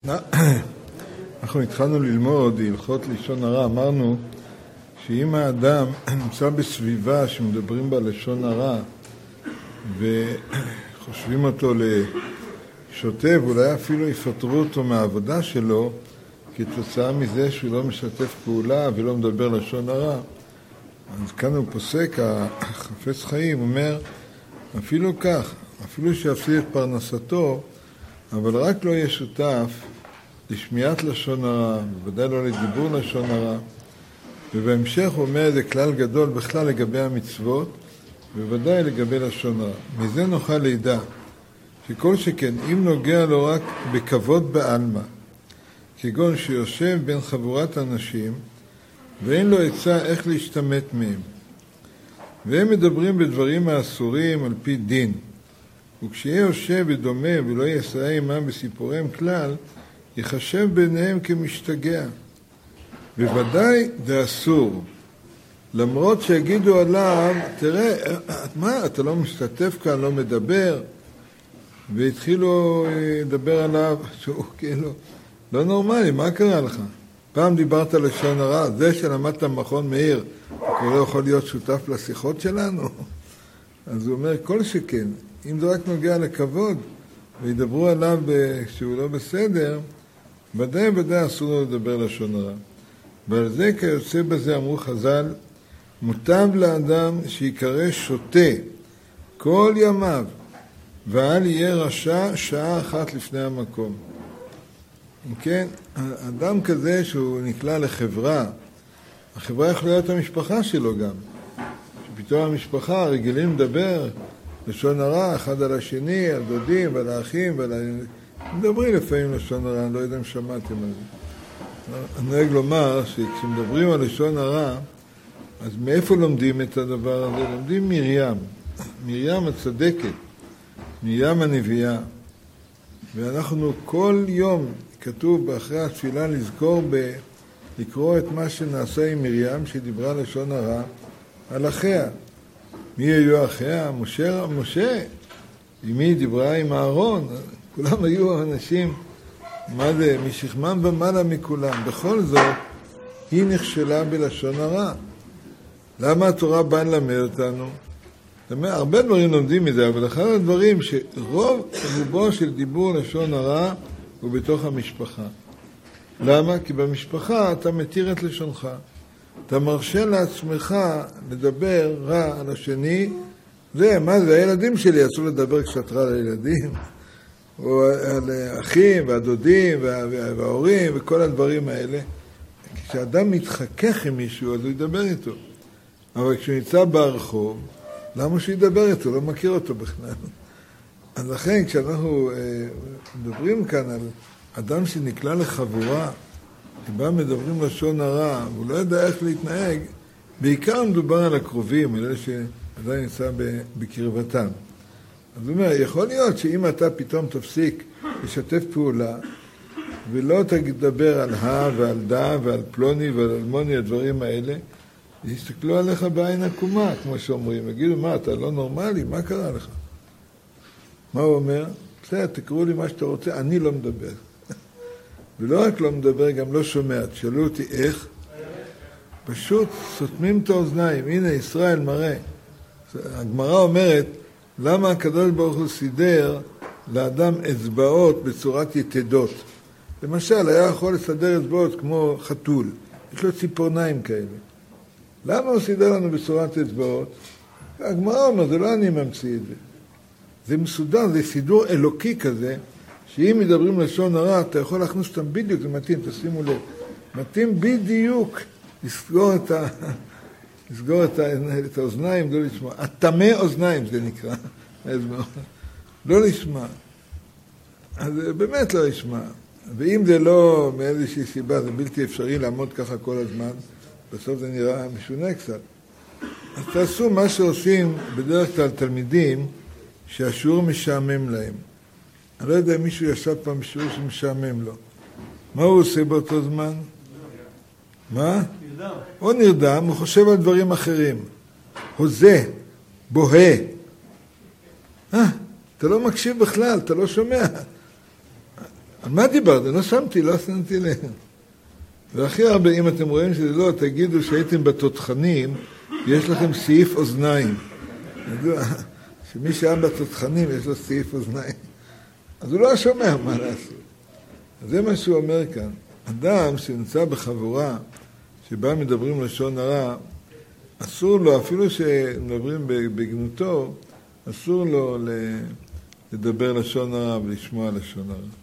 אנחנו התחלנו ללמוד הלכות לשון הרע. אמרנו שאם האדם נמצא בסביבה שמדברים בה לשון הרע וחושבים אותו לשוטה, ואולי אפילו יפטרו אותו מהעבודה שלו כתוצאה מזה שהוא לא משתף פעולה ולא מדבר לשון הרע, אז כאן הוא פוסק, החפץ חיים אומר אפילו כך, אפילו שיפסיד את פרנסתו, אבל רק לא יהיה שותף לשמיעת לשון הרע, בוודאי לא לדיבור לשון הרע. ובהמשך הוא אומר, זה כלל גדול בכלל לגבי המצוות, בוודאי לגבי לשון הרע. מזה נוכל לידע, שכל שכן, אם נוגע לו רק בכבוד בעלמא, כגון שיושב בין חבורת אנשים, ואין לו עצה איך להשתמט מהם. והם מדברים בדברים האסורים על פי דין. וכשיהיה יושב ודומה ולא יסעה עמם בסיפוריהם כלל, יחשב ביניהם כמשתגע. בוודאי זה אסור. למרות שיגידו עליו, תראה, מה, אתה לא משתתף כאן, לא מדבר? והתחילו לדבר עליו, שהוא כאילו, לא נורמלי, מה קרה לך? פעם דיברת לשון הרע, זה שלמדת מכון מאיר, הוא לא יכול להיות שותף לשיחות שלנו? אז הוא אומר, כל שכן, אם זה רק נוגע לכבוד, וידברו עליו שהוא לא בסדר, ודאי אסור לו לדבר לשון הרע. ועל זה כיוצא בזה אמרו חז"ל, מוטב לאדם שיקרא שוטה כל ימיו, ואל יהיה רשע שעה אחת לפני המקום. כן, אדם כזה שהוא נקלע לחברה, החברה יכולה להיות המשפחה שלו גם. שפתאום המשפחה רגילים לדבר לשון הרע, אחד על השני, על דודים ועל האחים, מדברים לפעמים לשון הרע, אני לא יודע אם שמעתם על זה. אני נוהג לומר שכשמדברים על לשון הרע, אז מאיפה לומדים את הדבר הזה? לומדים מרים הצדקת, מרים הנביאה. ואנחנו כל יום, כתוב אחרי התפילה, לזכור לקרוא את מה שנעשה עם מרים, שדיברה לשון הרע, על אחיה. מי היו אחיה? משה. עם מי דיברה? עם אהרון. כולם היו אנשים, מה זה? משכמם ומעלה מכולם. בכל זאת, היא נכשלה בלשון הרע. למה התורה באה ללמד אותנו? הרבה דברים לומדים מזה, אבל אחד הדברים רובו של דיבור לשון הרע הוא בתוך המשפחה. למה? כי במשפחה אתה מתיר את לשונך. אתה מרשה לעצמך לדבר רע על השני. מה זה? הילדים שלי אסור לדבר קצת רע לילדים. או על אחים והדודים וההורים וכל הדברים האלה. כשאדם מתחכך עם מישהו, אז הוא ידבר איתו. אבל כשהוא נמצא ברחוב, למה שהוא ידבר איתו? לא מכיר אותו בכלל. אז לכן, כשאנחנו מדברים כאן על אדם שנקלע לחבורה, שבה מדברים לשון הרע, והוא לא יודע איך להתנהג, בעיקר מדובר על הקרובים, על אלה שעדיין נמצא בקרבתם. אז הוא אומר, יכול להיות שאם אתה פתאום תפסיק לשתף פעולה, ולא תדבר על ועל ועל פלוני ועל אלמוני, הדברים האלה, יסתכלו עליך בעין עקומה, כמו שאומרים. יגידו, מה, אתה לא נורמלי? מה קרה לך? מה הוא אומר? בסדר, תקראו לי מה שאתה רוצה, אני לא מדבר. ולא רק לא מדבר, גם לא שומע. תשאלו אותי איך? פשוט סותמים את האוזניים. הנה, ישראל מראה. הגמרא אומרת, למה הקדוש ברוך הוא סידר לאדם אצבעות בצורת יתדות? למשל, היה יכול לסדר אצבעות כמו חתול. יש לו ציפורניים כאלה. למה הוא סידר לנו בצורת אצבעות? הגמרא אומר, זה לא אני ממציא את זה. זה מסודר, זה סידור אלוקי כזה, שאם מדברים לשון הרע, אתה יכול להכניס אותם בדיוק, זה מתאים, תשימו לב. מתאים בדיוק לסגור את האוזניים, לא לשמוע. הטמא אוזניים זה נקרא. לא לשמוע. אז באמת לא לשמוע. ואם זה לא מאיזושהי סיבה, זה בלתי אפשרי לעמוד ככה כל הזמן, בסוף זה נראה משונה קצת. אז תעשו מה שעושים בדרך כלל תלמידים שהשיעור משעמם להם. אני לא יודע אם מישהו ישב פעם בשיעור שמשעמם לו. מה הוא עושה באותו זמן? מה? נרדם. או נרדם, הוא חושב על דברים אחרים. הוזה, בוהה. אתה לא מקשיב בכלל, אתה לא שומע. על מה דיברתם? לא שמתי לב. והכי הרבה, אם אתם רואים שזה לא, תגידו שהייתם בתותחנים, יש לכם סעיף אוזניים. ידוע, שמי שהיה בתותחנים יש לו סעיף אוזניים. אז הוא לא שומע מה לעשות. אז זה מה שהוא אומר כאן. אדם שנמצא בחבורה, שבה מדברים לשון הרע, אסור לו, אפילו שמדברים בגנותו, אסור לו לדבר לשון הרע ולשמוע לשון הרע.